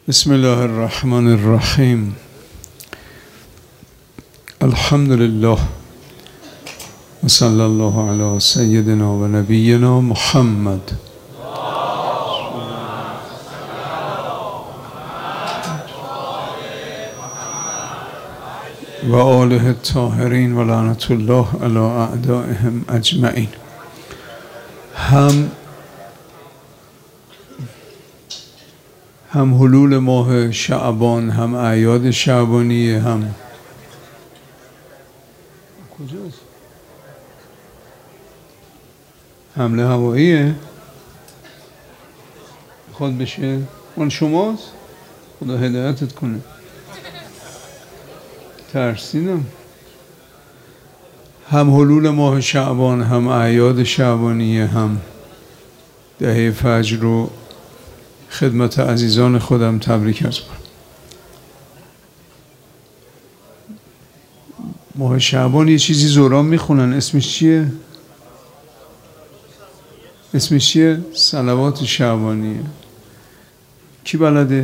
بسم الله الرحمن الرحیم. الحمد لله و صلی الله علی سیدنا و نبینا محمد و آله الطاهرین و لعنت الله علی اعدائهم اجمعین. هم حلول ماه شعبان، هم اعیاد شعبانیه، هم کجاست؟ حمله هواییه خود بشه اون شماست؟ خدا هدایتت کنه. ترسیدم. هم حلول ماه شعبان، هم اعیاد شعبانیه، هم دهه فجر رو خدمت عزیزان خودم تبریک عرض کنم. ماه شعبان یه چیزی زوران میخونن، اسمش چیه؟ صلوات شعبانیه. کی بلده؟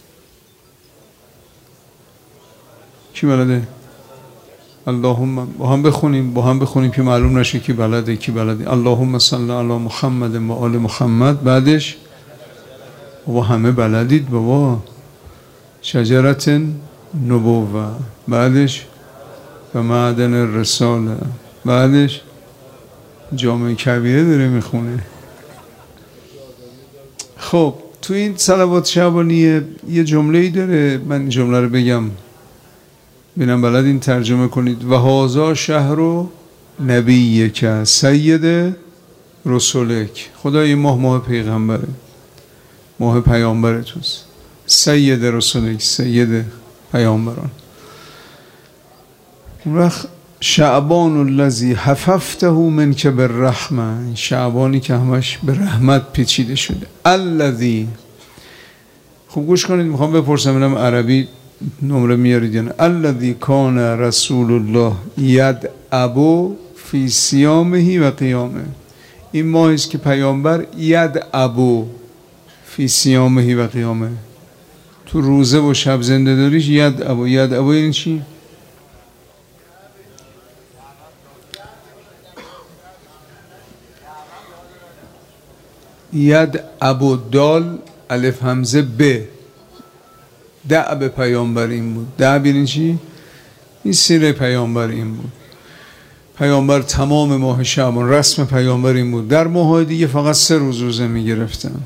اللهم با هم بخونیم که معلوم نشه کی بلده. اللهم صل علی محمد و آل محمد. بعدش بابا همه بلدید بابا. شجرت نبوه. بعدش و معدن الرساله. بعدش جامع کبیره داره میخونه. خب تو این صلوات شعبانیه یه جمله‌ای داره، من این جمله رو بگم بینم بلد این ترجمه کنید. و هذا شهر نبیک سید رسولک. خدا این ماه پیغمبره، ماه پیامبر توست. سید رسولک، سید پیامبران. اون وقت شعبان الذی حففته منک بالرحمه، شعبانی که همش به رحمت پیچیده شده. الذی، خوب گوش کنید، میخوام بپرسم اینم عربی نمره میارید یا نه. الذی کان رسول الله یدعبو فی صیامه و قیامه. این ماهی است که پیامبر یدعبو فی صیامه و قیامه، تو روزه و شب زنده داریش یدعبو این چی؟ یدعبو دال الف همزه ب. دعب پیامبر این بود. دعب این چی؟ این سیره پیامبر این بود. پیامبر تمام ماه شعبان رسم پیامبر این بود. در ماه دیگه فقط 3 روزه میگرفتن: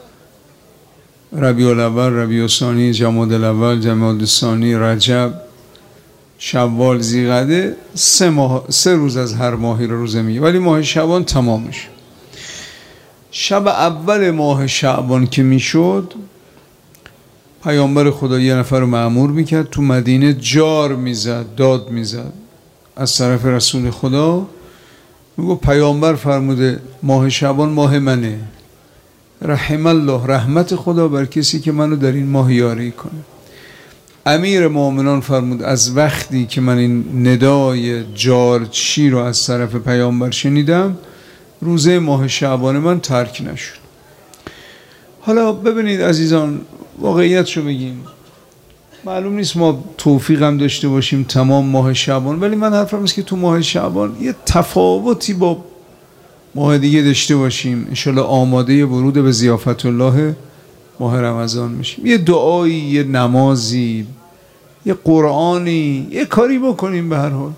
ربیع الاول، ربیع الثانی، جمادی الاول، جمادی الثانی، رجب، شوال، ذیقعده. 3 روز از هر ماهی رو روزه میگه، ولی ماه شعبان تمامش. شب اول ماه شعبان که میشد، پیامبر خدا یه نفر رو مأمور میکرد تو مدینه جار میزد، داد میزد از طرف رسول خدا. میگو پیامبر فرموده ماه شعبان ماه منه، رحم الله، رحمت خدا بر کسی که منو در این ماه یاری کنه. امیر مومنان فرمود از وقتی که من این ندای جارچی رو از طرف پیامبر شنیدم، روزه ماه شعبان من ترک نشد. حالا ببینید عزیزان، واقعیت رو بگیم، معلوم نیست ما توفیق هم داشته باشیم تمام ماه شعبان، ولی من حرفم است که تو ماه شعبان یه تفاوتی با ماه دیگه داشته باشیم. انشالله آماده ورود به ضیافت الله ماه رمضان میشیم. یه دعایی، یه نمازی، یه قرآنی، یه کاری بکنیم. به هر حال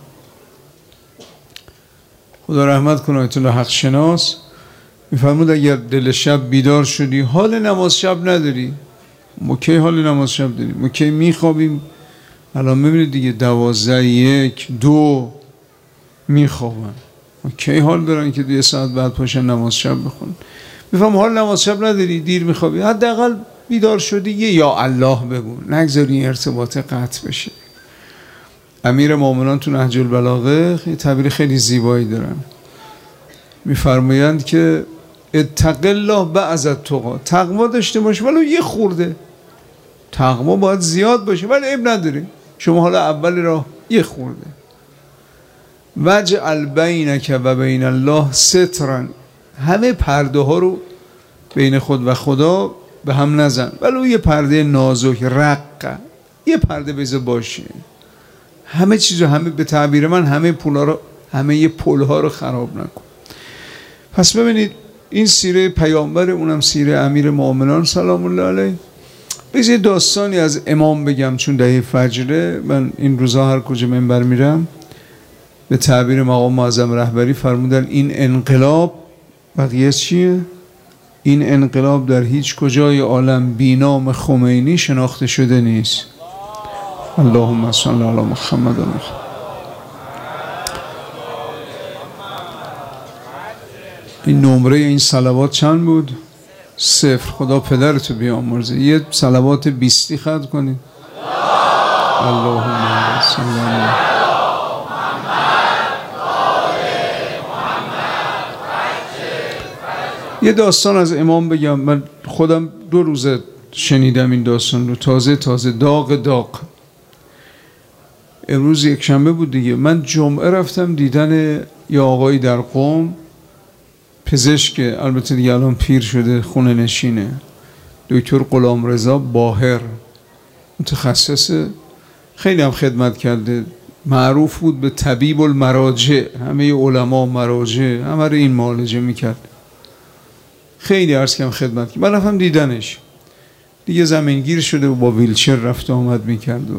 خدا رحمت کنه آیت الله حق شناس میفرمود اگر دل شب بیدار شدی حال نماز شب نداری، ما کی حال نماز شب داریم؟ ما کی میخوابیم؟ الان میبینید دیگه 12، 1، 2 میخوابن. ما کی حال دارن که 2 ساعت بعد پاشن نماز شب بخونن؟ میفهم حال نماز شب نداری، دیر میخوابی، حداقل بیدار شدی یه یا الله بگو، نگذاری این ارتباط قطع بشه. امیر مومنان تو نهج البلاغه یه تعبیر خیلی زیبایی دارن، میفرمایند که اتق الله بعض التقی، تقوا داشته باش ولو یه خورده. تقوا باید زیاد باشه ولی عیب نداره، شما حالا اول راه یه خورده. وجعل بینک و بین الله سترا، همه پرده ها رو بین خود و خدا به هم نزن، ولو یه پرده نازک رقه، یه پرده بذار باشه. همه چیزو، همه به تعبیر من همه پلها رو خراب نکن. پس ببینید این سیره پیامبر، اونم سیره امیر مومنان سلام الله علیه. بذار داستانی از امام بگم چون دهه فجره. من این روزا هر کجا منبر میرم به تعبیر مقام معظم رهبری فرمودن این انقلاب، بقیه چیه؟ این انقلاب در هیچ کجای عالم بی نام خمینی شناخته شده نیست. اللهم صل علی محمد و محمد. این نمره این صلوات چند بود؟ 0. خدا پدرتو بیامرزه. یه صلوات 20 خط کنید. اللهم صل علی یه داستان از امام بگم. من خودم 2 روز شنیدم این داستان رو، تازه داغ. امروز یک شنبه بود دیگه. من جمعه رفتم دیدن یه آقایی در قم، پزشک، البته دیگه الان پیر شده، خونه نشینه، دکتر غلامرضا باهر، متخصص، خیلی هم خدمت کرده، معروف بود به طبیب المراجع، همه علما مراجع همه رو این معالجه میکرد. خیلی عرض کردم خدمت کرد. من رفتم دیدنش، دیگه زمینگیر شده و با ویلچر رفت و آمد میکرد و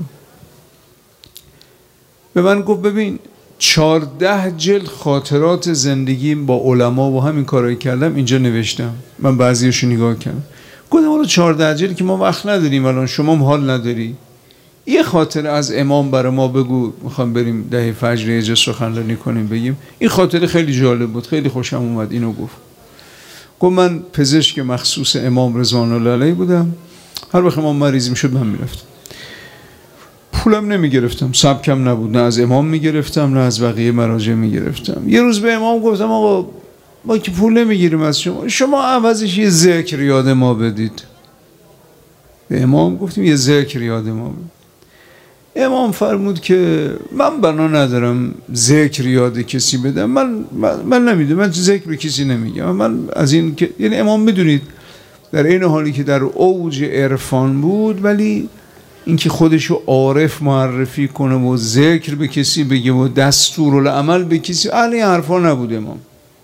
به من گفت ببین 14 جلد خاطرات زندگیم با علما و همین کارایی کردم اینجا نوشتم. من بعضیاشو نگاه کردم، گفتم حالا 14 جلد که ما وقت نداریم الان، شما هم حال نداری، یه خاطره از امام برای ما بگو، میخوام بریم دهه فجر یه جا سخنرانی کنیم بگیم. این خاطره خیلی جالب بود، خیلی خوشم اومد. اینو گفت من پزشک مخصوص امام رضوان الله علیه بودم، هر وقت امام مریض میشد من میرفتم، پولم نمیگرفتم، سبکم نبود، نه از امام میگرفتم نه از بقیه مراجع میگرفتم. یه روز به امام گفتم آقا ما که پول نمیگیریم از شما عوضش یه ذکر یاد ما بدید. به امام گفتیم یه ذکر یاد ما بدید. امام فرمود که من بنا ندارم ذکر یاد کسی بدم، من نمیدونم، من ذکر به کسی نمیگم. من از این که یعنی امام میدونید در این حالی که در اوج عرفان بود، ولی اینکه خودشو عارف معرفی کنه و ذکر به کسی بگه و دستورالعمل به کسی، اهل این حرفا نبود امام.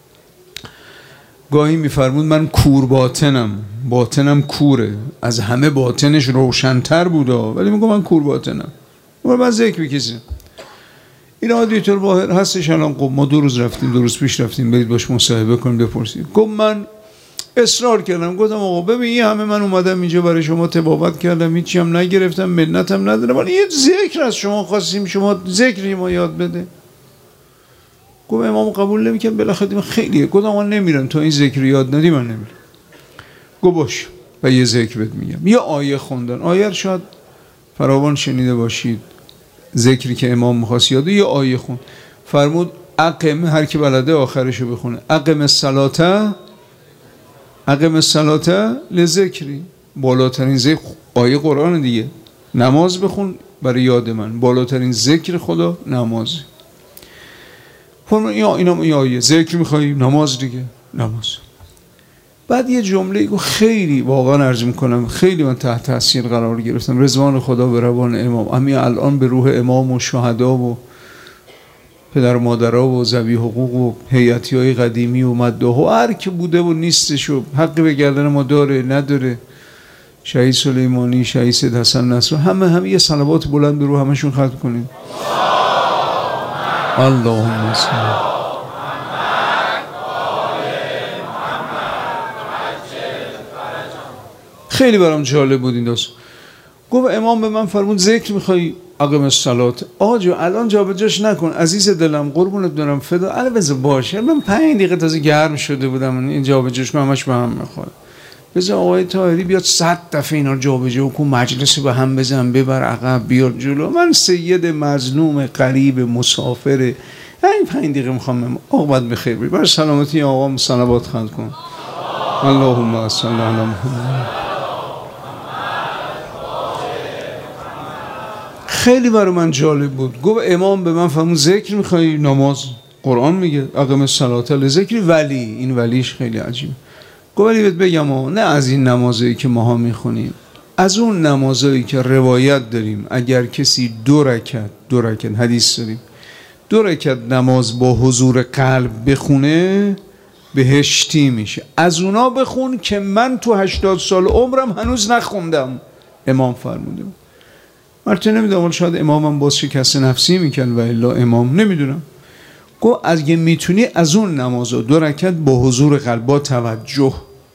گاهی میفرمود من کور باطنم کوره، از همه باطنش روشن‌تر بوده، ولی میگه من کور باطنم، من ذکر به کسی. این آقای دکتر باهر هستش الان. ما 2 روز رفتیم، 2 روز پیش رفتیم، برید باش مصاحبه کنیم بپرسید. گفت من اصرار کردم، گفتم آقا ببین این همه من اومدم اینجا برای شما تبابت کردم، هیچی هم نگرفتم، منتم ندارم، ولی یه ذکر از شما خواستیم، شما ذکری ما یاد بده. گفت امام قبول نمیکنه، بالاخره من خیلیه. گفتم من نمیرم تو این ذکر یاد ندی، من نمیرم. گفت باش و یه ذکر بهت میگم. یه آیه خوندن، آیه شاید فراوان شنیده باشید، ذکری که امام می‌خواست یاد، یه آیه خوند. فرمود اقم، هر کی بلده آخرشو بخونه، اقم الصلاة لذکری. بالاترین ذکر آیه قرآن دیگه، نماز بخون برای یاد من، بالاترین ذکر خدا نماز. فرمود اینم این آیه ذکر می‌خوای، نماز دیگه، نماز. بعد یه جمله گفت خیلی واقعا عرض میکنم خیلی من تحت تاثیر قرار گرفتم. رضوان خدا به روان امام، همین الان به روح امام و شهدا و پدر و مادرها و ذوی حقوق و هیئتی‌های قدیمی و مداح و هر که بوده و نیستش و حقی به گردن ما داره نداره، شهید سلیمانی، شهید سید حسن نصر، همه یه صلوات بلند به روح همشون ختم کنید. اللهم صل. خیلی برام جالب بود این داستان. گفت امام به من فرمود ذکر میخوای اقم الصلاة. آقا جو الان جابجاش نکن عزیز دلم، قربونت برم، فدا البته باشه. من 5 دقیقه تازه گرم شده بودم، این جابجاش کنم همش به هم میخوره. بذار آقای طاهری بیاد 100 دفعه اینا رو جابجا کن، مجلس به هم بزن، ببر عقب بیار جلو. من سید مظلوم غریب مسافر، این 5 دقیقه میخوام عاقبت بخیر بری. بر سلامتی آقا صلوات خواند کن. اللهم صل علی محمد. خیلی برای من جالب بود. گفت امام به من فرمود ذکر میخوای، نماز، قرآن میگه اقم الصلاة لذکری، ولی این ولیش خیلی عجیبه. گفت ولی بگم نه از این نمازایی که ماها میخونیم، از اون نمازایی که روایت داریم اگر کسی 2 رکعت حدیث داریم 2 رکعت نماز با حضور قلب بخونه بهشتی میشه. از اونا بخون که من تو 80 سال عمرم هنوز نخوندم. امام فرموده. مرتبه نمیدونم شاید امامم باز شکست نفسی میکرد و الا امام نمیدونم. گفت اگه میتونی از اون نمازا 2 رکعت با حضور قلب با توجه.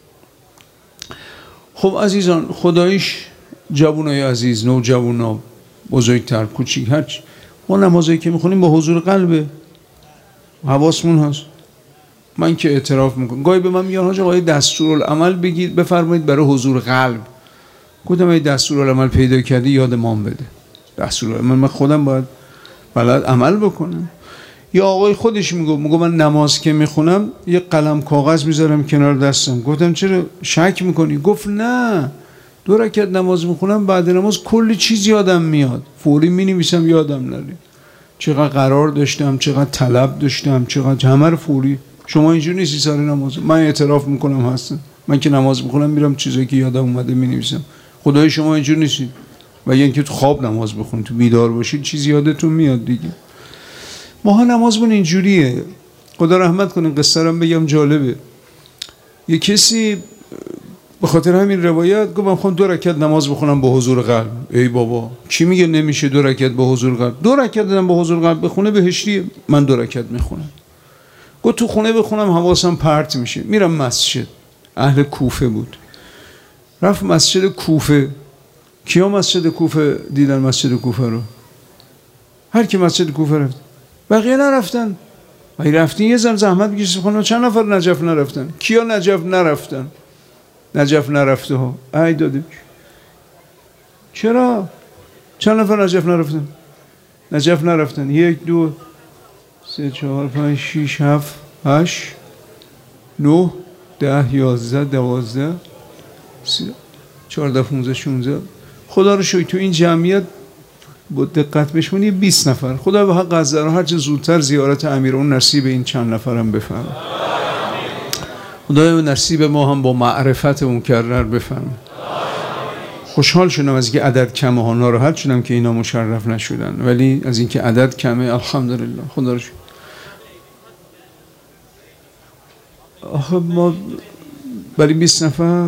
خب عزیزان خداییش جوانای عزیز، نوجوانا، بزرگتر، کوچیک، هرچی ما نمازایی که میخونیم با حضور قلبه، حواسمون هست. من که اعتراف میکنم گاهی به من میگن حاج آقا دستورالعمل بگید بفرمایید برای حضور قلب. گفتم ای دستورالعمل پیدا کردی یاد امام بده. دستورالعمل من خودم باید بلد عمل بکنم. یا آقای خودش میگه من نماز که میخونم یه قلم کاغذ میذارم کنار دستم. گفتم چرا شک میکنی؟ گفت نه 2 رکعت نماز میخونم بعد نماز کلی چیز یادم میاد، فوری مینویسم یادم نره. چقدر قرار داشتم، چقدر طلب داشتم، چقدر همه رو فوری. شما اینجوری نیستی سر نماز؟ من اعتراف میکنم هستم. من که نماز میخونم میرم چیزایی که یادم اومده مینویسم. خدای شما اینجوری نیستید. و یا اینکه تو خواب نماز بخونید، تو بیدار باشید چیزی یادتون میاد دیگه. ما نمازمون اینجوریه. خدا رحمت کنه. قصه رو بگم جالبه. یه کسی به خاطر همین روایت گفت من میخوام 2 رکعت نماز بخونم با حضور قلب. ای بابا کی میگه نمیشه 2 رکعت با حضور قلب؟ 2 رکعت با حضور قلب بخونه بهشتیه. من 2 رکعت میخونم. گفت تو خونه بخونم حواسم پرت میشه. میرم مسجد. اهل کوفه بود. رفت مسجد کوفه. کیا مسجد کوفه دیدن مسجد کوفه رو؟ هر کی مسجد کوفه رفت. بقیه نرفتن. ولی رفتین یه زحمت بکشید خونه. چند نفر نجف نرفتن؟ کیا نجف نرفتن؟ نجف نرفته ها. ای داده. چرا؟ چند نفر نجف نرفتن؟ نجف نرفتن. 1 2 3 4 5 6 7 8 9 10 11 12 14 15 16. خدا رو شکر تو این جمعیت با دقت بشمونی 20 نفر. خدا به حق از هر چه زودتر زیارت امیر اون نصیب این چند نفرم بفهم. خدای نصیب ما هم با معرفت مکرر بفهم. خوشحال شدم از اینکه عدد کمه ها، ناراحت شدم که اینا مشرف نشدن، ولی از اینکه عدد کمه الحمدلله. خدا رو شکر. آخه ما برای 20 نفر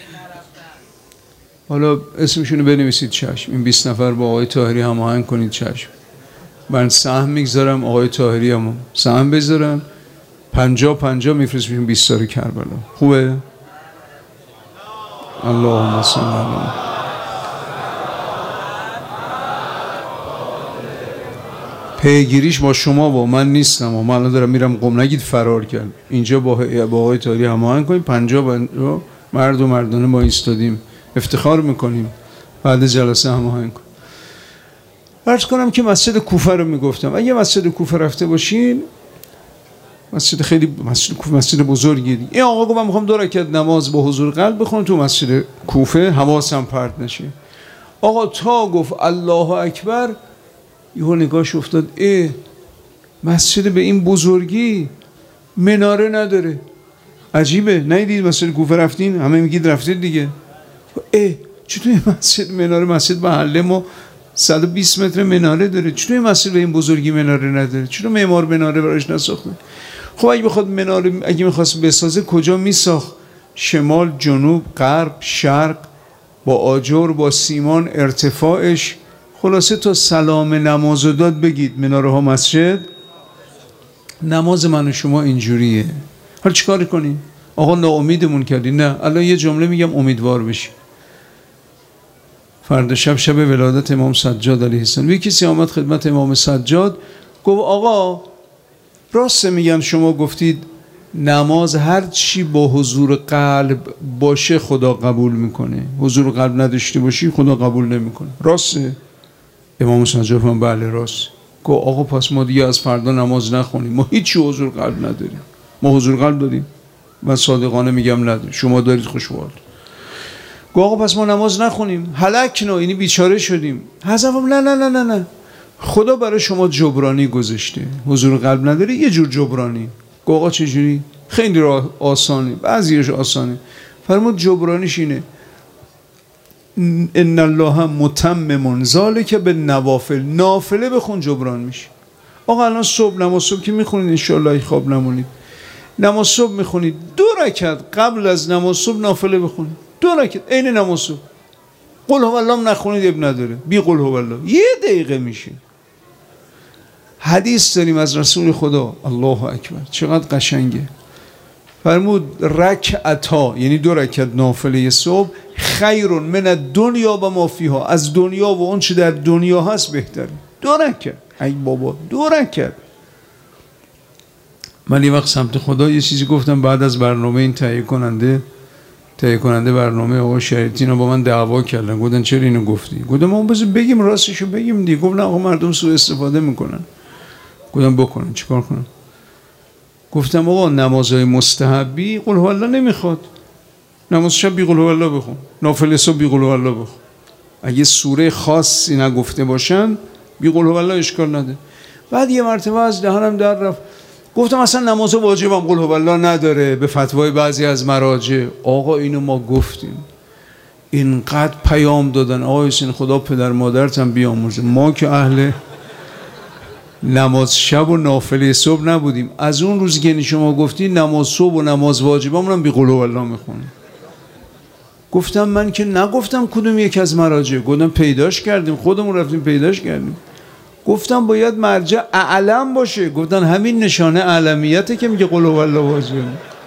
حالا اسمشونو بنویسید چشم. این 20 نفر با آقای طاهری هماهنگ کنید چشم. من سهم میگذارم آقای طاهری هم سهم بذارم 50-50 میفرستیم 20 تا کربلا. خوبه؟ اللهم صل علی پیگیریش با شما با من نیستم و من الان دارم میرم قم. نگید فرار کرد. اینجا با آقای طاهری هماهنگ کنید 50 مرد و مردانه ما ایستادیم افتخار میکنیم. بعد جلسه هماهنگ کنیم. عرض کنم که مسجد کوفه رو میگفتم. اگه مسجد کوفه رفته باشین مسجد خیلی مسجد بزرگیه. این آقا گفت من میخوام 2 رکعت نماز با حضور قلب بخونم تو مسجد کوفه حواسم پرت نشه. آقا تا گفت الله اکبر یهو نگاهش افتاد مسجد به این بزرگی مناره نداره. عجیبه. ندید مسجد کوفه رفتین؟ همه میگید رفتید دیگه. چطور این مسجد مناره؟ مسجد محله ما 120 متر مناره داره. چطور این مسجد به این بزرگی مناره نداره؟ چطور معمار مناره براش نساخته؟ خب اگه بخواد مناره اگه می‌خواست بسازه کجا میساخت؟ شمال، جنوب، غرب، شرق، با آجر، با سیمان، ارتفاعش. خلاصه تا سلام نماز داد بگید مناره ها مسجد. نماز من و شما اینجوریه. حالا چیکار کنیم؟ آقا ناامیدمون کردی. نه الان یه جمله میگم امیدوار بشی. فردا شب ولادت امام سجاد علیه السلام یه کسی آمد خدمت امام سجاد گفت آقا راست میگن شما گفتید نماز هر چی با حضور قلب باشه خدا قبول میکنه، حضور قلب نداشته باشی خدا قبول نمیکنه. راسته؟ امام سجاد من بله راست. گفت آقا پس ما دیگه از فردا نماز نخونیم. ما هیچی حضور قلب نداریم. ما حضور قلب داریم. من صادقانه میگم نداریم. شما دارید خوشوال. گفت آقا پس ما نماز نخونیم. هلک نو یعنی بیچاره شدیم. حذفم نه خدا برای شما جبرانی گذاشته. حضور قلب نداری یه جور جبرانی. گفت آقا چجوری؟ خیلی راه آسانه، بعضیش آسانه. فرمود جبرانیش اینه ان الله متمم ذلک بالنوافل، نافله بخون جبران میشه. آقا الان صبح نماز صبح که میخونید انشالله خواب نمونید، نماز صبح میخونید 2 رکعت قبل از نماز صبح نافله بخونید، 2 رکعت عین نماز صبح. قل هو الله نخونید اب نداره، بی قل هو الله 1 دقیقه میشه. حدیث داریم از رسول خدا، الله اکبر چقدر قشنگه. فرمود رکعتا، یعنی 2 رکعت نافله صبح، خیر من الدنیا و ما فیها، از دنیا و اون چه در دنیا هست بهتره. 2 رکعت، ای بابا 2 رکعت. من یه وقت سمت خدا یه چیزی گفتم بعد از برنامه، این تهیه کننده برنامه آقا شریعتی اینا با من دعوا کردن، گفتن چرا اینو گفتی؟ گفتم ما بذار بگیم راستشو بگیم دیگه. گفت نه آقا مردم سوء استفاده میکنن. گفتم بکنن چیکار کنم؟ گفتم آقا نمازهای مستحبی قل هو الله نمیخواد، نماز شب بی قل هو الله بخون، نافله صبح بی قل هو الله بخون. اگه سوره خاصی نگفته باشن بی قل هو الله اشکال نداره. بعد یه مرتبه از دهنم در رفت، گفتم اصلا نماز واجبم قل هو الله نداره به فتوای بعضی از مراجع. آقا اینو ما گفتیم، اینقدر پیام دادن آقا حسین خدا پدر مادرت هم بیامرزه، ما که اهل نماز شب و نافله صبح نبودیم. از اون روز که شما گفتی نماز صبح و نماز واجبم هم بی قل هو الله میخونیم. گفتم من که نگفتم کدوم یک از مراجع، گفتم پیداش کردیم، خودمون رفتیم پیداش کردیم. گفتم باید مرجع اعلم باشه، گفتن همین نشانه اعلمیته که میگه قل هو الله واجبه.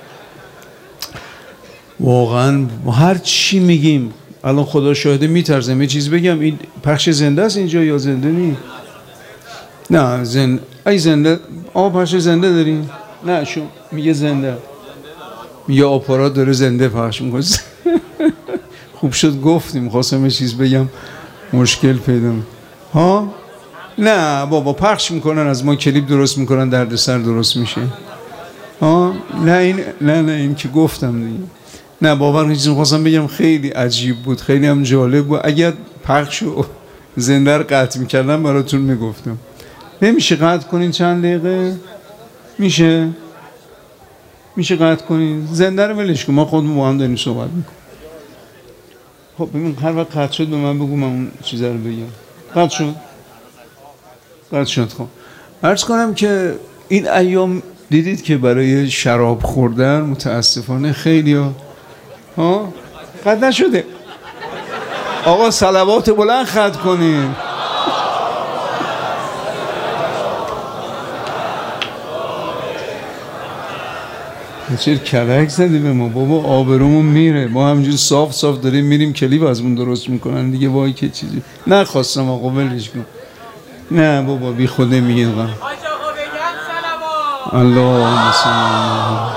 واقعا هر چی میگیم الان خدا شاهده میترسم یه چیز بگم، این پخش زنده است اینجا یا زنده نیست؟ نه زنده پخش زنده داریم؟ نه شو میگه زنده، میگه آپارات داره زنده پخش میکنه. خوب شد گفتیم، خواستم یه چیز بگم مشکل پیدا ها. نه بابا پخش میکنن، از ما کلیپ درست میکنن دردسر درست میشه ها. نه این که گفتم دیگه. نه باور کنید چیزی خواستم بگم خیلی عجیب بود، خیلی هم جالب بود. اگر پخش و زنده رو قطع میکردم براتون میگفتم. نمیشه قطع کنین چند دقیقه؟ میشه قطع کنین زنده رو ولش کن، ما خودمون با هم داریم صحبت میکنیم. خب ببین هر وقت قطع شد به من بگو، من اون چیزا رو بگم. قطع شد. خب عرض کنم که این ایام دیدید که برای شراب خوردن متاسفانه خیلی ها قطع نشده. آقا صلوات بلند ختم کنین. چرا کلک زدی به ما بابا؟ آبرومون میره، ما همینجور صاف داریم میریم کلیپ ازمون درست میکنن دیگه. وای که چیزی نخواستم آقا ولش کن. نه بابا بی خوده میگه آقا اللهم صل علی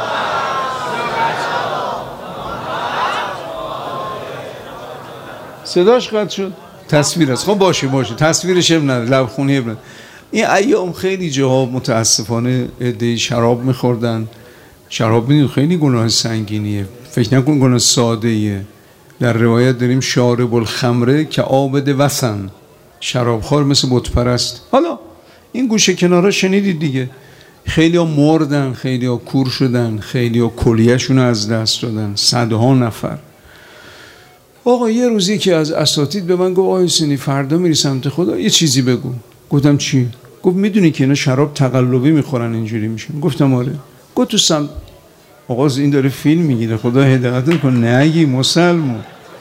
صداش قطع شد. تصویر است. خب باشه تصویرش هم نداره، لبخونی هم نداره. این ایام خیلی جاها متاسفانه عده شراب میخوردن. شراب میدونی خیلی گناه سنگینیه، فکر نکن گناه ساده ایه. در روایت داریم شارب الخمره که عابد وثن، شرابخوار مثل بت پرست. حالا این گوشه کنارا شنیدید دیگه، خیلی ها مردن، خیلی ها کور شدن، خیلی ها کلیه‌شون از دست دادن، صدها نفر. آقا یه روزی که از اساتید به من گفت آقای حسینی فردا میری سمت خدا یه چیزی بگو. گفتم چی؟ گفت میدونی که اینا شراب تقلبی میخورن اینجوری میشن؟ گفتم آره. گفت تو سمت آقا این داره فیلم میگیره، خدا هدایت کنه. نگی مسلمون،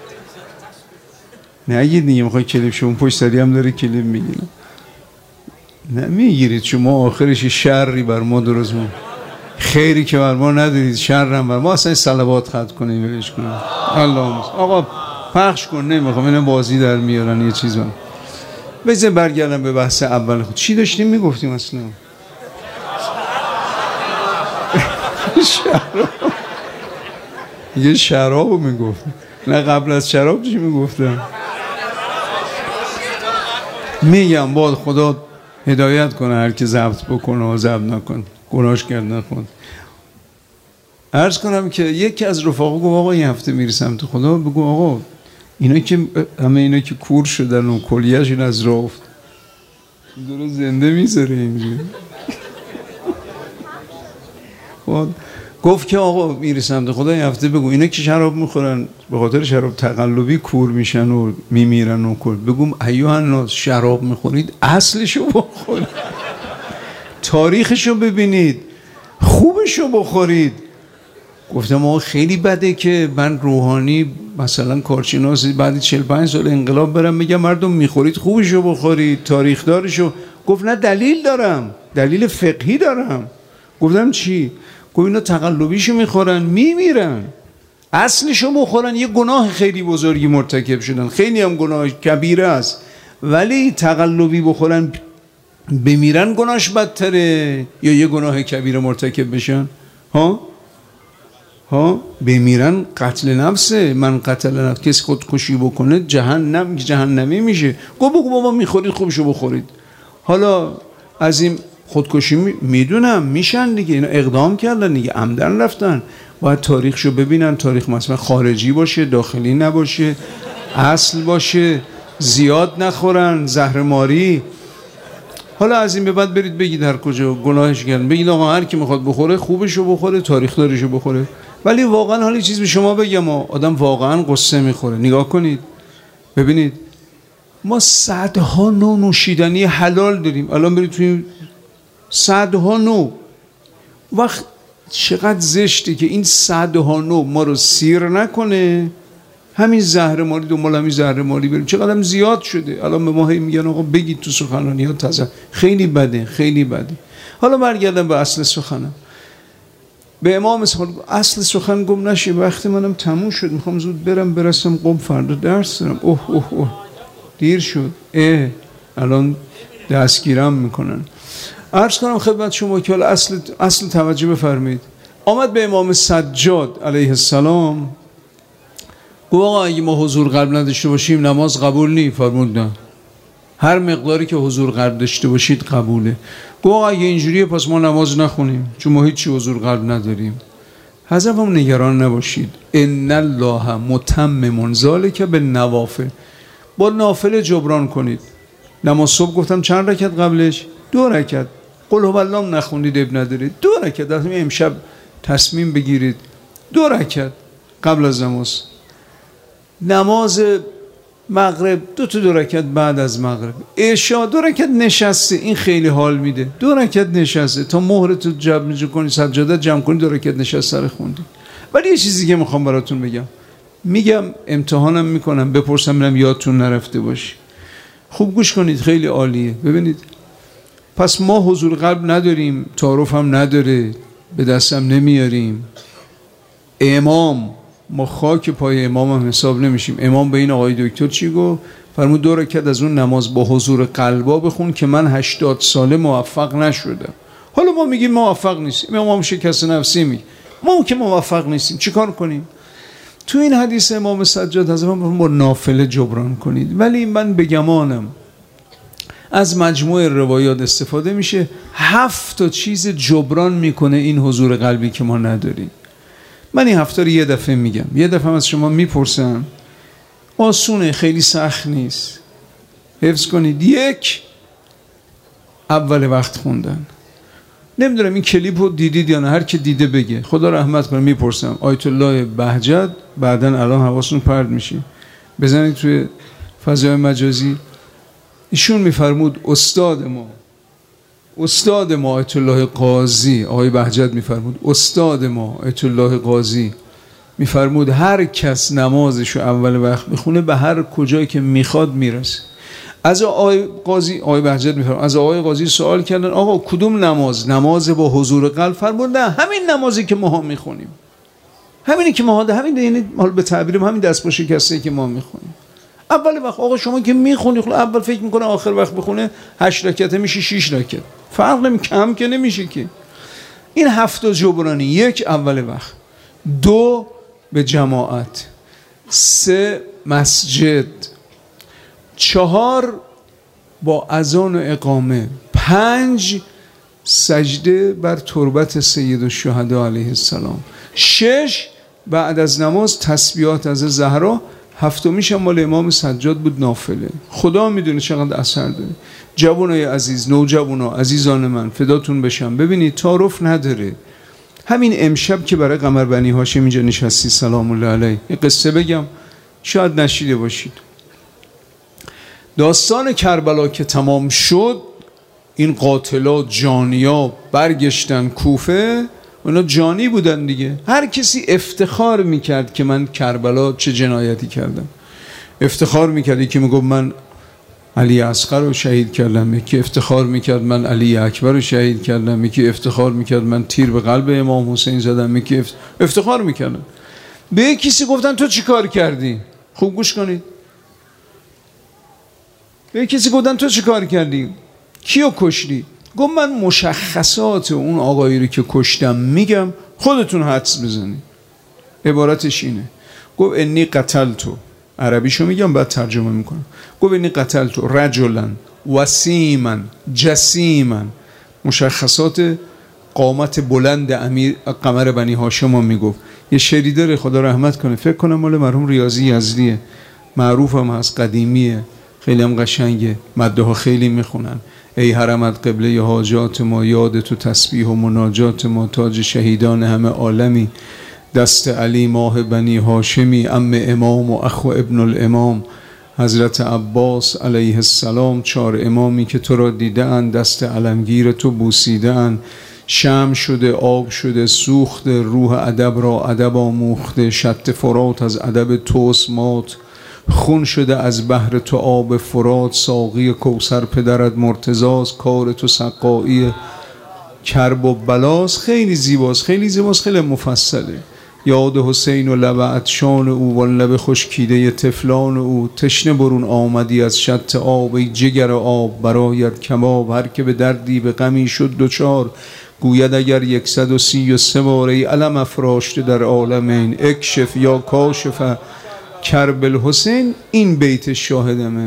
نگی دیگه میخوای کلیپ شما پشت سری هم داره کلیپ میگیره. نمیگیرید شما، آخرش شری بر ما درست ما، خیری که بر ما ندارید شرم بر ما. اصلا صلوات ختم کنیم ولش کنیم. اللهم آقا پخش کن، نمیخوام اینا بازی در میارن یه چیز. من بذار برگردم به بحث اول خود. چی داشتیم میگفتیم اصلا؟ یه شرابو میگفتم. نه قبل از شراب چی میگفتم؟ میگم باید خدا هدایت کنه هر کی ضبط بکنه و ضبط نکنه، گناهش کرد نخوند. عرض کنم که یکی از رفاقا گفت آقا این هفته میری سمت خدا، بگو آقا اینا که همه اینا که کور شدن و کلیه‌شون از راه افت داره زنده میذاره اینجوری. گفت که آقا میرسم به خدا این هفته بگو اینا که شراب میخورن به خاطر شراب تقلبی کور میشن و میمیرن و کور، بگم ایها الناس شراب میخورید اصلشو بخورید، تاریخشو ببینید، خوبشو بخورید. گفتم آقا خیلی بده که من روحانی مثلا کارشناس بعد 45 سال انقلاب برم بگم مردم میخورید خوبشو بخورید، تاریخ دارشو. گفت نه دلیل دارم، دلیل فقهی دارم. گفتم چی؟ گفت اینا تقلبیشو میخورن میمیرن، اصلشو بخورن یه گناه خیلی بزرگی مرتکب شدن، خیلی هم گناه کبیره است، ولی تقلبی بخورن بمیرن گناهش بدتره یا یه گناه کبیره مرتکب بشن؟ ها بمیرن قتل نفسه. من قتل نفس، کسی خودکشی بکنه جهنمی میشه. گفت بگو بابا میخورید خوبشو بخورید. حالا از این خودکشی میدونم میشن دیگه، اینا اقدام کردن دیگه، عمدن رفتن. باید تاریخشو ببینن، تاریخ مثلا خارجی باشه داخلی نباشه، اصل باشه، زیاد نخورن، زهرماری. حالا از این به بعد برید بگید هر کجا گناهش کردن، بگید آقا هر کی میخواد بخوره خوبشو بخوره، تاریخ داریشو بخوره. ولی واقعا حالا چیز به شما بگم، آدم واقعا قصه میخوره. نگاه کنید ببینید ما صدها نوع نوشیدنی حلال داریم. الان برید توی صدها نوع، وقت چقدر زشته که این صدها نوع ما رو سیر نکنه، همین زهرماری دنبال همین زهرماری بریم. چقدر زیاد شده. الان به ما میگن آقا بگید تو سخنرانی ها تازه، خیلی بده خیلی بده. حالا برگردم به اصل سخنم. به امام اصل سخن گم نشه. وقت منم تموم شد، میخوام زود برسم قم، فردا درس دارم. اوه دیر شد. الان دستگیرم میکنن. عرض کنم خدمت شما که حالا اصل توجه بفرمایید. آمد به امام سجاد علیه السلام گفت آقا اگه ما حضور قلب نداشته باشیم نماز قبول نی. فرمود نه، هر مقداری که حضور قلب داشته باشید قبوله. گفت آقا اگه اینجوریه پس ما نماز نخونیم چون ما هیچی حضور قلب نداریم. حضرت هم نگران نباشید، ان الله متمم ذلک بالنوافل، با نافله جبران کنید. نماز صبح گفتم چند رکعت قبلش؟ 2 رکعت. قل هو الله نخوندید اب ندارید، 2 رکعت. از امشب تصمیم بگیرید 2 رکعت قبل از نماز. نماز مغرب 2 رکعت بعد از مغرب. عشاء 2 رکعت نشسته، این خیلی حال میده. 2 رکعت نشسته تا مهر تو جمع کنی، سجاده جمع کنی، 2 رکعت نشسته رو خوندی. ولی یه چیزی که میخوام براتون میگم امتحانم میکنم، بپرسم ببینم یادتون نرفته باشه. خوب گوش کنید، خیلی عالیه. ببینید پس ما حضور قلب نداریم، تعارف هم نداره، به دستم نمیاریم. امام، ما خاک پای امام هم حساب نمیشیم. امام به این آقای دکتر چی گفت؟ فرمود 2 رکعت از اون نماز با حضور قلبا بخون که من 80 ساله موفق نشدم. حالا ما میگیم موفق نیستیم، امام شکست نفسی میگه، ما که موفق نیستیم چیکار کنیم؟ تو این حدیث امام سجاد حضرت با نافله جبران کنید. ولی من به گمانم از مجموع روایات استفاده میشه 7 تا چیز جبران میکنه این حضور قلبی که ما نداریم. من این 7 رو یه دفعه میگم، یه دفعه از شما میپرسم، آسونه، خیلی سخت نیست، حفظ کنید. 1 اول وقت خوندن. نمیدونم این کلیپ رو دیدید یا نه، هر کی دیده بگه، خدا رحمت کنه. میپرسم آیت الله بهجت، بعدن الان حواستون پرت میشه، بزنید توی فضای مجازی. ایشون میفرمود استاد ما آیت الله قاضی، آقای بهجت میفرمود استاد ما آیت الله قاضی میفرمود هر کس نمازشو اول وقت میخونه به هر کجایی که میخواد میرسه. از آقای بهجت میفرمود، از آقای قاضی سوال کردن آقا کدوم نماز با حضور قلب؟ فرمود نه، همین نمازی که ما میخونیم، همینی که ما همین، یعنی حالا به تعبیرم همین دست با شکسته که ما میخونیم اول وقت. آقا شما که میخونی اول فکر میکنه آخر وقت بخونه 8 رکعت میشه 6 رکعت، فرق کم که نمیشه که. این 7 جبرانی. 1 اول وقت، 2 به جماعت، 3 مسجد، 4 با اذان و اقامه، 5 سجده بر تربت سید الشهدا علیه السلام، 6 بعد از نماز تسبیحات از زهرا، 7 مال امام سجاد بود نافله. خدا میدونه چقدر اثر داره. جوانای عزیز، نوجوانا، عزیزان من فداتون بشم، ببینید تعارف نداره. همین امشب که برای قمر بنی هاشم اینجا نشستی سلام الله علیه، یه قصه بگم شاید نشیده باشید. داستان کربلا که تمام شد، این قاتلات جانیا برگشتن کوفه، اونا جانی بودن دیگه. هر کسی افتخار میکرد که من کربلا چه جنایتی کردم. افتخار میکرد، یکی میگفت من علی اصغر رو شهید کردم، یکی افتخار میکرد من علی اکبر رو شهید کردم، یکی افتخار میکرد من تیر به قلب امام حسین زدم، یکی افتخار میکردن. به یک کسی گفتن تو چی کار کردی؟ خوب گوش کنید. به یک کسی گفتن تو چی کار کردی؟ کیو کشتی؟ گفت من مشخصات اون آقایی رو که کشتم میگم، خودتون حدس بزنید. عبارتش اینه، گفت انی قتلتو، عربیشو میگم بعد ترجمه میکنم. گفت انی قتلتو رجلا وسیما جسیما، مشخصات قامت بلند امیر قمر بنی هاشم هم میگفت. یه شعری داره خدا رحمت کنه، فکر کنم مال مرحوم ریاضی یزدیه، معروف هم هست، قدیمیه، خیلی هم قشنگه، مده ها خیلی میخونن. ای حرمت قبله حاجات ما، یاد تو تسبیح و مناجات ما، تاج شهیدان همه عالمی، دست علی ماه بنی هاشمی، ام امام و اخو ابن الامام، حضرت عباس علیه السلام، 4 امامی که تو را دیده اند، دست علمگیر تو بوسیده اند، شمع شده آب شده سوخته، روح ادب را ادب آموخته، شط فرات از ادب توست مات، خون شده از بحر تو آب فرات، ساقی کوثر پدرت مرتضاست، کار تو سقایی کرب و بلاست. خیلی زیباست، خیلی زیباست، خیلی مفصله. یاد حسین و لب عطشان او، و لب خشکیده تفلان او، تشنه برون آمدی از شط آب، ای جگر آب برایت کباب، هر که به دردی به غمی شد دوچار، گوید اگر 133 بار ای علم افراشته در عالمین، اکشف یا کاشف کرب الحسین. این بیت شاهدمه.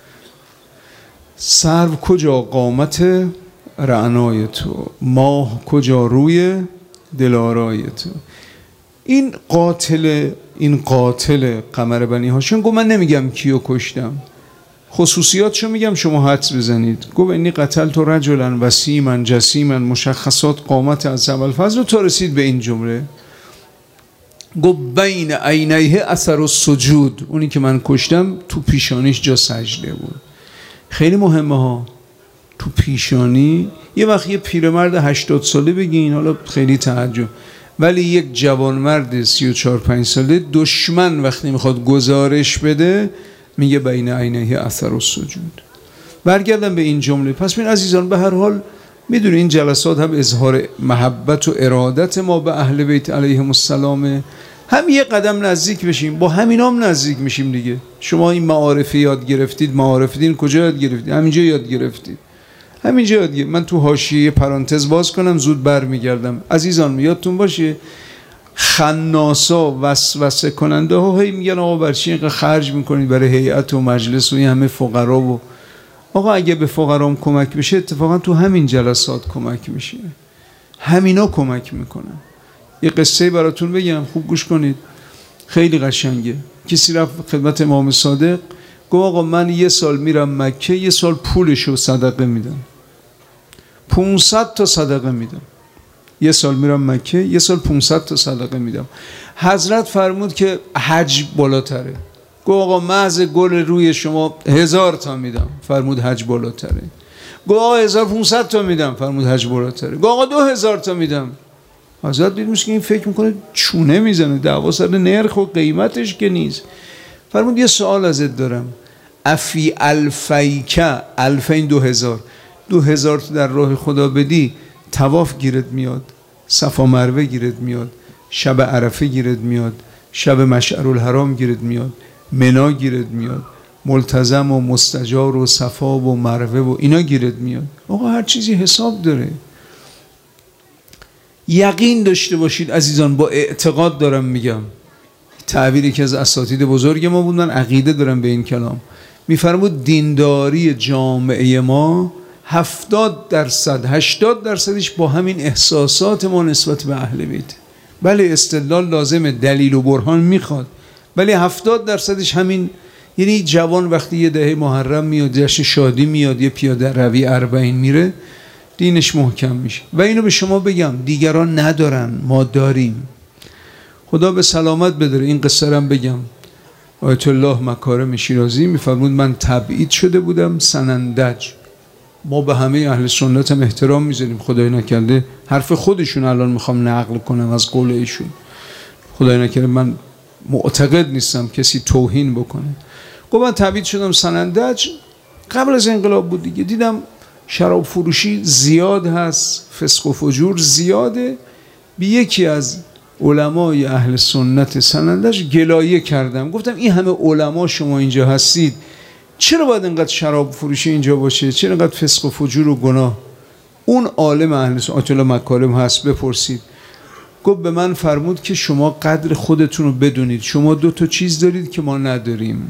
سرو کجا قامت رعنای تو، ماه کجا روی دلارای تو. این قاتل قمر بنی هاشم گفت من نمیگم کیو کشتم، خصوصیاتشو میگم شما حدس بزنید. گفت انی قتلت رجلا وسیما جسیما، مشخصات قامت از ابوالفضل. تا رسید به این جمله، گفت بین عینیه اثر السجود، اونی که من کشتم تو پیشانیش جا سجده بود. خیلی مهمه ها، تو پیشانی. یه وقت یه پیرمرد 80 ساله بگین حالا خیلی تعجب، ولی یک جوانمرد 34-35 ساله دشمن وقتی میخواد گزارش بده میگه بین عینیه اثر السجود. برگردم به این جمله. پس ببین عزیزان، به هر حال میدونی این جلسات هم اظهار محبت و ارادت ما به اهل بیت علیهم السلام. هم یه قدم نزدیک بشیم، با همینام نزدیک میشیم دیگه. شما این معارفه یاد گرفتید، معارفه دین کجا یاد گرفتید؟ همینجا یاد گرفتید، همینجا یاد گرفتید. من تو حاشیه پرانتز باز کنم زود برمیگردم. عزیزان یادتون باشه خناسا وسوسه کننده ها هی میگن آقا برای چی اینقدر خرج میکنید برای هیئت و مجلس و این همه فقرا و آقا اگه به فقرام کمک بشه اتفاقا تو همین جلسات کمک میشه، همینا کمک میکنن. یه قصه براتون بگم، خوب گوش کنید، خیلی قشنگه. کسی رفت خدمت امام صادق گفت آقا من 1 سال میرم مکه، 1 سال پولشو صدقه میدم، 500 تا صدقه میدم. 1 سال میرم مکه، 1 سال 500 تا صدقه میدم. حضرت فرمود که حج بالاتره. گفت آقا محض گل روی شما 1000 تا میدم، فرمود حج بالاتره. گفت آقا 1500 تا میدم، فرمود حج بالاتره. گفت آقا 2000 تا میدم. حضرت دیدیم که این فکر میکنه چونه میزنه، دعوا سر نرخ و قیمتش که نیست. فرمود یه سوال ازت دارم، افی الفیکه، الفین 2000 تا در راه خدا بدی، طواف گیرت میاد، صفا مروه گیرت میاد، شب عرفه گیرت میاد، شب مشعر الحرام گیرت میاد، منا گیرت میاد، ملتزم و مستجار و صفا و مروه و اینا گیرت میاد. آقا هر چیزی حساب داره. یقین داشته باشید عزیزان، با اعتقاد دارم میگم، تعبیری که از اساتید بزرگ ما بودن، عقیده دارم به این کلام. میفرمود دینداری جامعه ما 70% 80%ش با همین احساسات ما نسبت به اهل بیت. بله استدلال لازمه، دلیل و برهان میخواد، ولی 70%ش همین. یعنی جوان وقتی یه دهه محرم میاد، جشن شادی میاد، یه پیاده روی 40 میره، دینش محکم میشه. و اینو به شما بگم دیگران ندارن، ما داریم. خدا به سلامت بداره. این قصه رو بگم. آیت الله مکارم شیرازی میفرمود من تبعید شده بودم سنندج. ما به همه اهل سنت هم احترام میذاریم، خدای نکرده حرف خودشون الان میخوام نقل کنم از قول ایشون، خدای نکرده من معتقد نیستم کسی توهین بکنه. گفت من تبعید شدم سنندج، قبل از انقلاب بود دیگه. دیدم شراب فروشی زیاد هست، فسق و فجور زیاده. بی یکی از علمای اهل سنت سنندج گلایه کردم، گفتم این همه علما شما اینجا هستید، چرا باید اینقدر شراب فروشی اینجا باشه؟ چرا اینقدر فسق و فجور و گناه؟ اون عالم اهل سنت آیت الله مکارم هست، بپرسید. گفت به من فرمود که شما قدر خودتون رو بدونید، شما 2 تا چیز دارید که ما نداریم.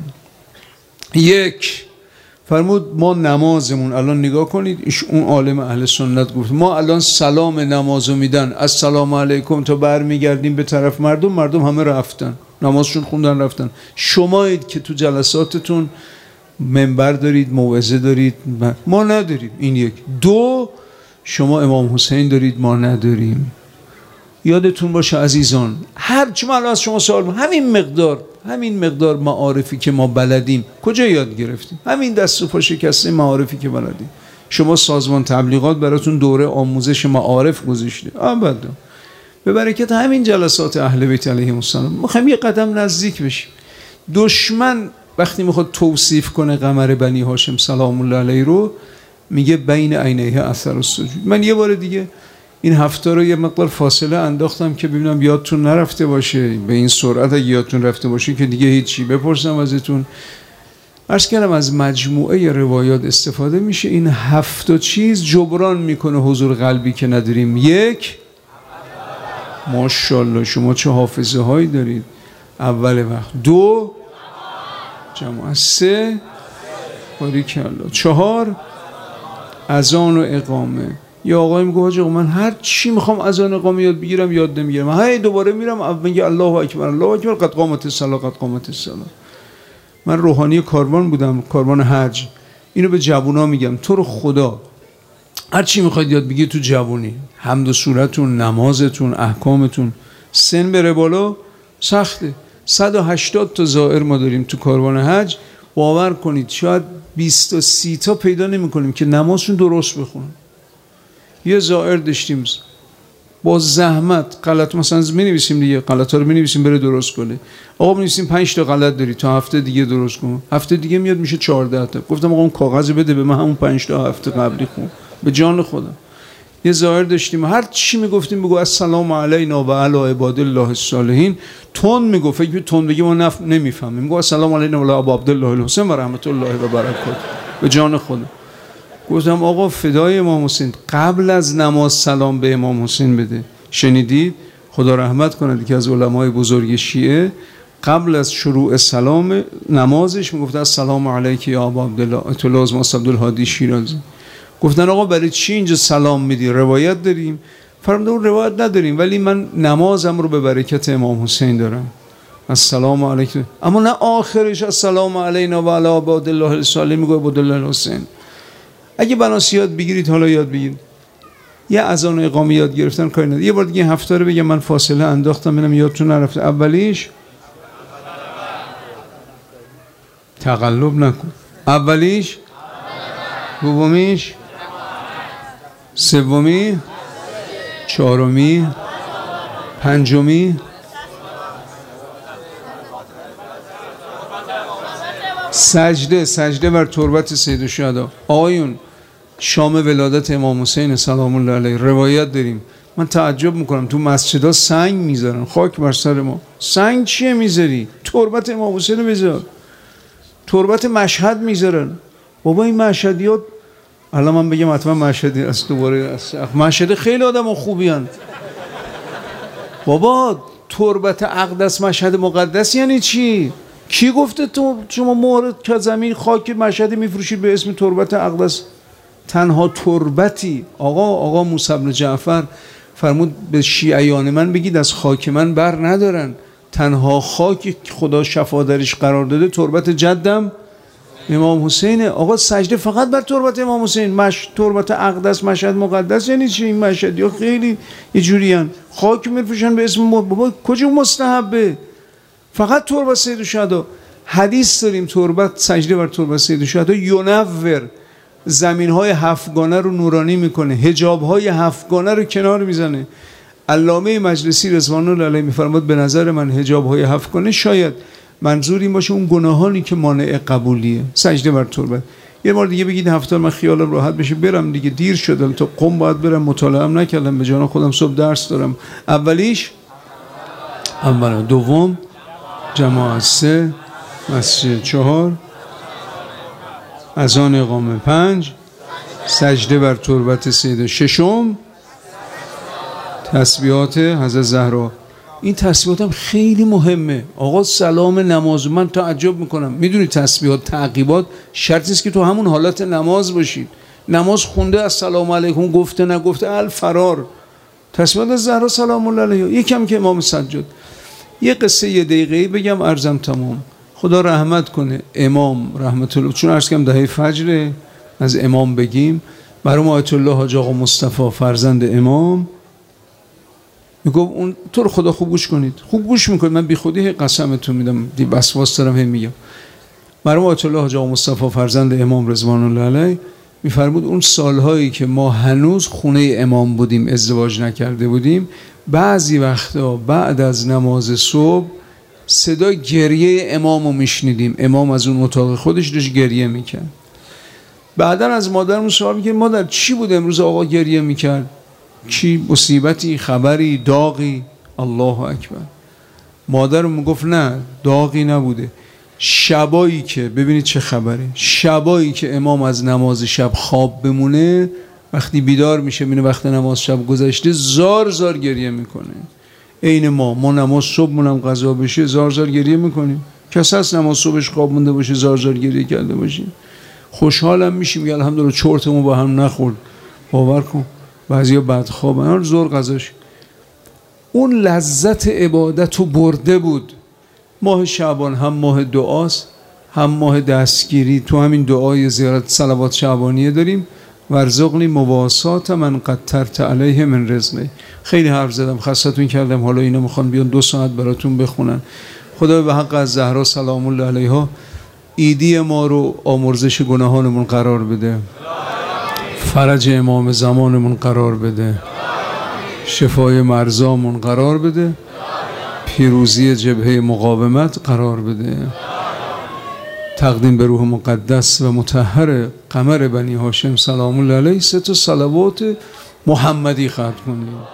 یک، فرمود ما نمازمون الان نگاه کنید، اون عالم اهل سنت گفت ما الان سلام نمازو میدن السلام علیکم تا برمیگردیم به طرف مردم همه رفتن نمازشون خوندن رفتن. شمایید که تو جلساتتون منبر دارید، موعظه دارید، ما نداریم. این یک. 2، شما امام حسین دارید، ما نداریم. یادتون باشه عزیزان، هر چی من از شما سوال همین مقدار معارفی که ما بلدیم کجا یاد گرفتیم؟ همین دست و پا شکسته معارفی که بلدیم. شما سازمان تبلیغات براتون دوره آموزش معارف گذاشته، ابدا. به برکت همین جلسات اهل بیت علیهم السلام میخوایم یه قدم نزدیک بشیم. دشمن وقتی میخواد توصیف کنه قمر بنی هاشم سلام الله علیه رو، میگه بین عینیه اثر السجود. من یه بار دیگه این هفته رو یه مقدار فاصله انداختم که ببینم یادتون نرفته باشه، به این سرعت اگه یادتون رفته باشه که دیگه هیچی. بپرسم ازتون، عرض کردم از مجموعه روایات استفاده میشه، این 7 چیز جبران میکنه حضور قلبی که نداریم. 1، ماشاءالله شما چه حافظه هایی دارید، اول وقت. 2، جماعت. 3، باریکالله. 4، اذان و اقامه. یا آقای میگه حاج آقا من هر چی میخوام اذان اقامه یاد بگیرم یاد نمیگیرم، هی دوباره میرم میگه الله اکبر الله اکبر قد قامت الصلاه قد قامت الصلاه. من روحانی کاروان بودم، کاروان حج. اینو به جوونا میگم، تو رو خدا هر چی میخواید یاد بگیرید تو جوونی، حمد و سورتون، نمازتون، احکامتون. سن بره بالا سخته. 180 تا زائر ما داریم تو کاروان حج. باور کنید شاید 20 تا 30 تا پیدا نمی‌کنیم که نمازشون درست بخونن. یه زائر داشتیم با زحمت غلط مثلا می‌نویسیم دیگه، غلطا رو می‌نویسیم بره درست کنه. آقا می‌نویسیم 5 تا غلط داری تا هفته دیگه درست کن. هفته دیگه میاد میشه 14 تا. گفتم آقا اون کاغذ بده به من، همون 5 تا هفته قبلی خون. به جان خودم. یه زائر داشتیم هر چی میگفتیم بگو السلام علینا و علی عباد الله الصالحین، تون میگفت، فکر تون بگی ما نمیفهمیم، میگو السلام علینا و علی ابو عبدالله الحسین و رحمت الله و برکاته. به جان خودم گفتم آقا فدای امام حسین، قبل از نماز سلام به امام حسین بده. شنیدید؟ خدا رحمت کنه که از علمای بزرگ شیعه قبل از شروع سلام نمازش میگفت السلام علیک یا ابو عبدالله آیت الله از عبدالهادی شیرازی. گفتن آقا برای چی اینجا سلام میدی؟ روایت داریم؟ فرمودن اون روایت نداریم، ولی من نمازم رو به برکت امام حسین دارم، السلام علیکم. اما نه آخرش السلام علینا و علی عباد الله الصالحین میگه عباد الله الحسین. اگه بناس یاد بگیرید حالا یاد بگیرید. یه اذان و اقامه یاد گرفتن کاری نداره. یه بار دیگه هفته رو بگم من فاصله انداختم ببینم یادتون نرفته. اولیش تقلب نکن. اولیش، دومیش، سومی، چهارمی، پنجمی، سجده بر تربت سید الشهدا. آقایون شام ولادت امام حسین سلام الله علیه روایت داریم. من تعجب میکنم تو مسجدها سنگ میذارن، خاک بر سر ما. سنگ چیه میذاری؟ تربت امام حسین رو بذار. تربت مشهد میذارن. بابا این مشهدیات الان من بگم حتما مشهدی است دوباره، مشهد خیلی آدم خوبی هن. بابا تربت اقدس مشهد مقدس یعنی چی؟ کی گفته تو شما مورد که زمین خاک مشهدی میفروشید به اسم تربت اقدس؟ تنها تربتی آقا موسی بن جعفر فرمود به شیعیان من بگید از خاک من بر ندارن، تنها خاک خدا شفا درش قرار داده تربت جدم امام حسین. آقا سجده فقط بر تربت امام حسین. تربت اقدس، مشهد مقدس یعنی چی؟ این مشهدی ها خیلی یه جوریان، خاک میفروشن به اسم بابا کجا مستحبه؟ فقط تربت سید الشهدا. حدیث داریم تربت، سجده بر تربت سید الشهدا ینور، زمین‌های هفتگانه رو نورانی میکنه، حجاب‌های هفتگانه رو کنار میزنه. علامه مجلسی رضوان الله علیه میفرماد به نظر من حجاب‌های هفتگانه شاید منظور این باشه اون گناهانی که مانع قبولیه. سجده بر تربت. یه بار دیگه بگید هفته من خیالم راحت بشه برم دیگه، دیر شدم تا قم باید برم، مطالعه نکردم، به جان خودم صبح درس دارم. اولیش دوم جماعت، 3 مسجد، 4 اذان اقامه، 5 سجده بر تربت سید، 6 تسبیحات حضرت زهرا. این تسبیحات هم خیلی مهمه. آقا سلام نماز، من تعجب میکنم، میدونی تسبیحات تعقیبات شرطی است که تو همون حالت نماز باشید. نماز خونده السلام علیکم گفته نگفته الفرار. تسبیحات زهرا سلام الله علیها. یکم که امام سجاد. یه قصه یه دقیقه‌ای بگم عرضم تمام. خدا رحمت کنه امام رحمت الله، چون عرض کردم دهه فجر از امام بگیم. مرحوم آیت الله حاج آقا مصطفی فرزند امام میگفت اون تو رو خدا خوب گوش کنید، خوب گوش میکنید، من بی خودی قسمتون میدم، دی وسواس دارم هم میگم. مرحوم آیت الله حاج آقا مصطفی فرزند امام رضوان الله علیه میفرمود اون سالهایی که ما هنوز خونه امام بودیم، ازدواج نکرده بودیم، بعضی وقتا بعد از نماز صبح صدای گریه امامو میشنیدیم. امام از اون اتاق خودش داشت گریه میکرد. بعدن از مادرمون سوال میکرد مادر چی بود امروز آقا گریه میکرد؟ چی مصیبتی، خبری، داغی؟ الله اکبر. مادرم میگفت نه داغی نبوده، شبایی که ببینید چه خبره، شبایی که امام از نماز شب خواب بمونه، وقتی بیدار میشه میبینه وقت نماز شب گذشته، زار زار گریه میکنه. عین ما نماز صبحمونم قضا بشه زار زار گریه میکنیم. کسی هست نماز صبحش خواب مونده باشه زار زار گریه کرده باشیم؟ خوشحالم میشیم که الحمدلله چرتمون با هم نخورد. باور کن بعضیا بدخوابن زور قضاش. اون لذت عبادت رو برده بود. ماه شعبان هم ماه دعاست، هم ماه دستگیری. تو همین دعای زیارت صلوات شعبانیه داریم ورزقنی مواسات من قدرت علیه من رزقه. خیلی حرف زدم خستتون کردم، حالا اینا میخوان بیان 2 ساعت براتون بخونن. خدا به حق از زهرا سلام الله علیها ایدی ما رو آمرزش گناهانمون قرار بده، فرج امام زمانمون قرار بده، شفای مرزامون قرار بده، پیروزی جبهه مقاومت قرار بده. تقدیم به روح مقدس و مطهر قمر بنی هاشم سلام الله علیه 3 صلوات محمدی ختم کنیم.